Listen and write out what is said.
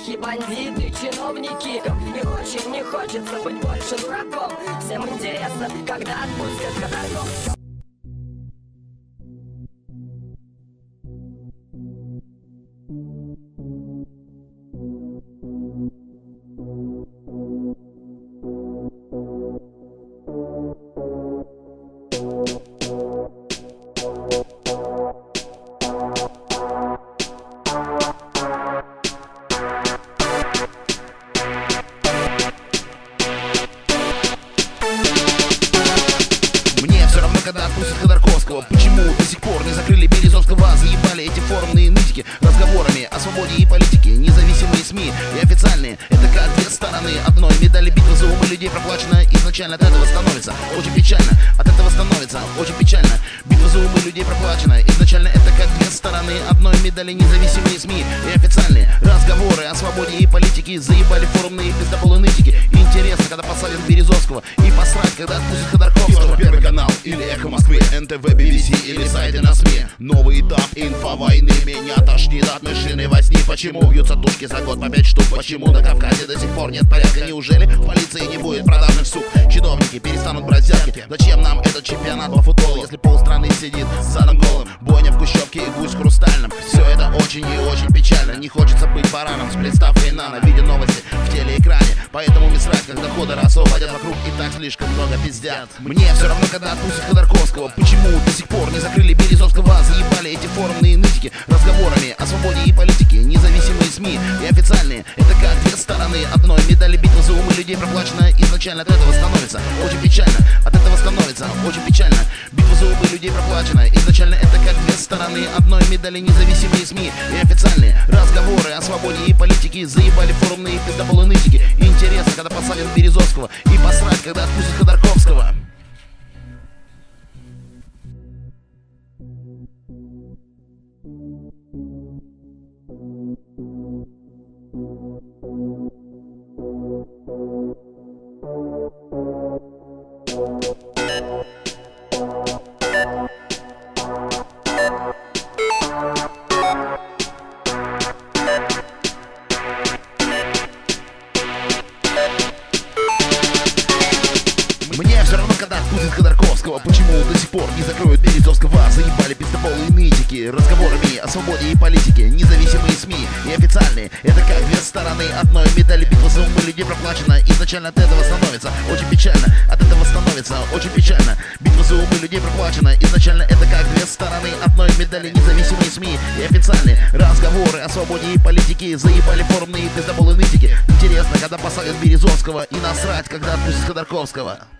олигархи, бандиты, чиновники. И очень не хочется быть больше дураком. Всем интересно, когда отпустят ходорков. Когда отпустят Ходорковского, почему до сих пор не закрыли Березовского? Заебали эти форумные нытики разговорами о свободе и политике. Независимые СМИ и официальные — это как две стороны одной медали. Битва за умы людей проплачена изначально, от этого становится очень печально. От этого становится очень печально. Битва за умы людей проплачена изначально, это как две стороны одной медали. Независимые СМИ и официальные разговоры о свободе и политике. Заебали форумные пиздоболы нытики. И интересно, когда посадят Березовского, и посрать, когда отпустят Ходорковского. Первый канал или Эхо Москвы, НТВ, BBC или сайты на СМИ. Новый этап инфовойны. Меня тошнит от мышиной возни. Почему бьются тушки за год по 5 штук? Почему на Кавказе до сих пор нет порядка? Неужели в полиции не будет продажных сук? Чиновники перестанут брать взятки. Зачем нам этот чемпионат по футболу, если полстраны сидит с задом голым? Бойня в Кущевке и гусь в Хрустальном. Все это очень и очень печально. Не хочется быть бараном с приставкой «на», видя новости в телеэкране. Поэтому не срать, когда Ходора освободят вокруг и так слишком много пиздят. Мне все равно, когда отпустят Ходорковского. Почему до сих пор не закрыли Березовского? Заебали эти форумные нытики разговорами о свободе и политике. Независимые СМИ и официальные — это как две стороны одной медали. Битва за умы людей проплачена изначально, от этого становится очень печально. От этого становится очень печально. Битва за умы людей проплачена изначально, это как две стороны одной медали. Независимые СМИ и официальные разговоры о свободе и политике. Заебали форумные пиздоболы нытики. И интересно, когда посадят Березовского, и посрать, когда отпустят Ходорковского. Мне все равно, когда отпустят Ходорковского. Почему до сих пор не закроют Березовского? Заебали пиздоболы и нытики разговорами о свободе и политике. Независимые СМИ и официальные — это как две стороны одной медали. Битва за умы людей проплачена изначально, от этого становится очень печально. От этого становится очень печально. Битва за умы людей проплачена изначально, это как две стороны одной медали. Независимые СМИ и официальные разговоры о свободе и политике. Заебали форумные пиздоболы нытики. Интересно, когда посадят Березовского, и насрать, когда отпустят Ходорковского.